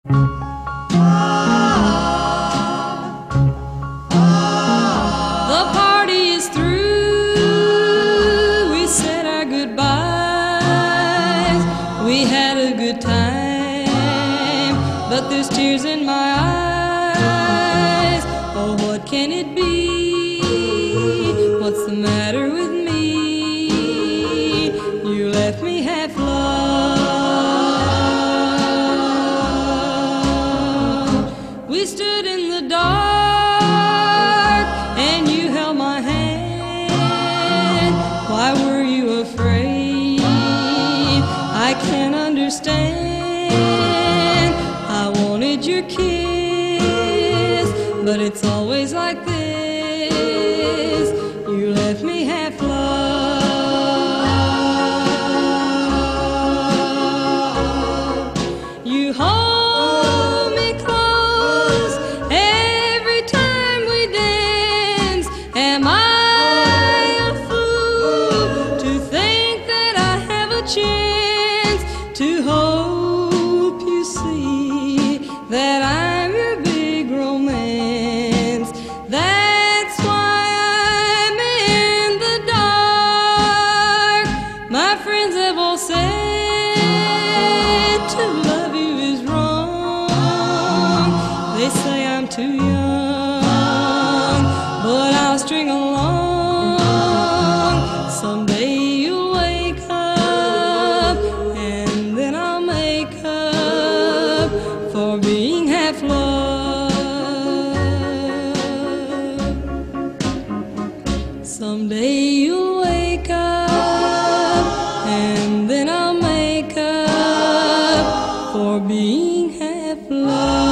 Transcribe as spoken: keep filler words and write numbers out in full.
The party is through, we said our goodbyes. We had a good time, but there's tears in my eyes. Oh, what can it be? What's the matter with me? You left me half loved. We stood in the dark and you held my hand. Why were you afraid? I can't understand. I wanted your kiss, but it's always like this. You left me half loved. You hold me close every time we dance. Am I a fool to think that I have a chance to hope you see that I'm your big romance? That's why I'm in the dark. My friends have all said to love you is wrong. They say I'm too young, but I'll string along. Someday you'll wake up, and then I'll make up for being half loved. Someday you'll wake up, and then I'll make up for being half loved.